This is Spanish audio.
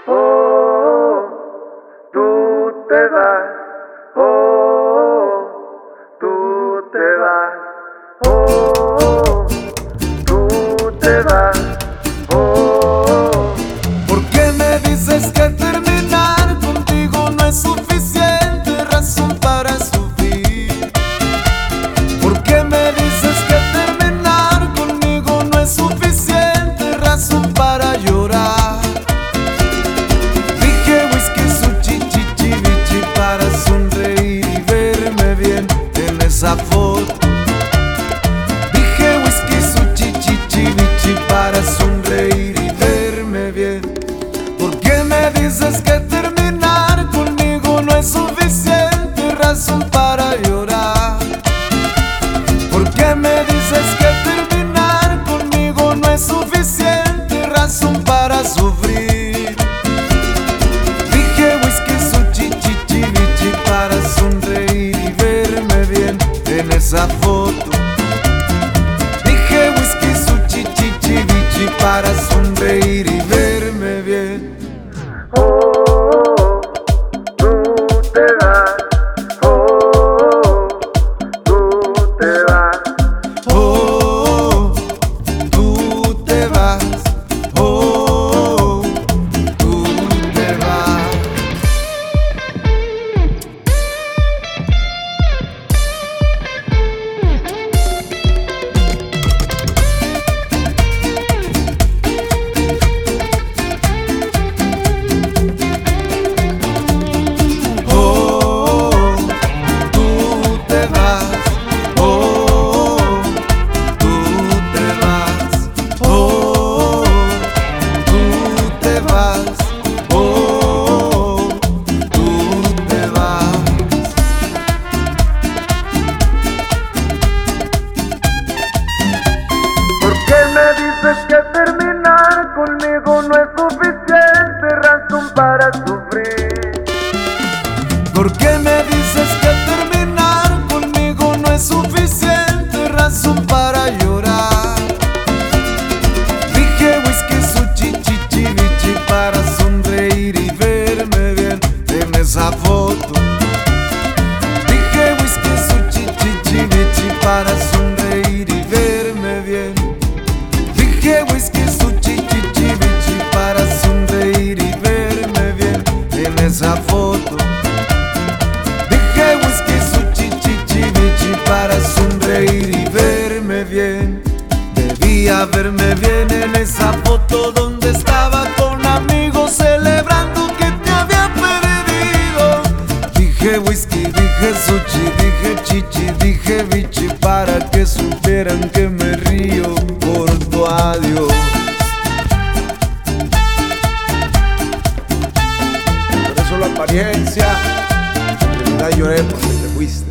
Oh, tú te vas. Oh, tú te vas. Oh, tú te vas. Oh, ¿por qué me dices que terminar contigo no es suficiente razón para sufrir? ¿Por qué me dices que terminar conmigo no es suficiente razón para llorar? Dije whisky, sushi, chichi, bichi para sonreír y verme bien en esa foto. Dije whisky, sushi, chichi, bichi para sonreír y verme bien. ¿Por qué me dices que terminar conmigo no es suficiente razón para llorar? ¿Por qué me dices que terminar conmigo no es suficiente razón para sufrir? Dije whisky, sushi, chichi, bichi para sonreír y verme bien en esa foto. Dije whisky, sushi, chichi, bichi para sonreír y verme bien. oh, tú te vas. Oh, tú te vas. Oh, tú te vas. Oh, tú te vas. Oh, tú te vas. Oh, tú te vas. Oh, tú te vas. Oh, tú te vas. ¿Por qué me dices que terminar conmigo no es suficiente razón para sufrir? ¿Por qué me dices que terminar conmigo no es suficiente razón para llorar? Dije whisky, sushi, chichi, bichi para sonreír y verme bien en esa foto. Dije whisky, sushi, chichi, bichi para sonreír y verme bien. Dije whisky, sushi, chichi, bichi para sonreír y verme bien en esa foto. Dije whisky, sushi, chichi, bichi para sonreír y verme bien. Debía verme bien en esa foto donde estaba con amigos celebrando que te había perdido. Dije whisky, dije sushi, dije chichi, dije bichi para que supieran que me río por tu adiós. Por eso la apariencia, en realidad lloré porque te fuiste.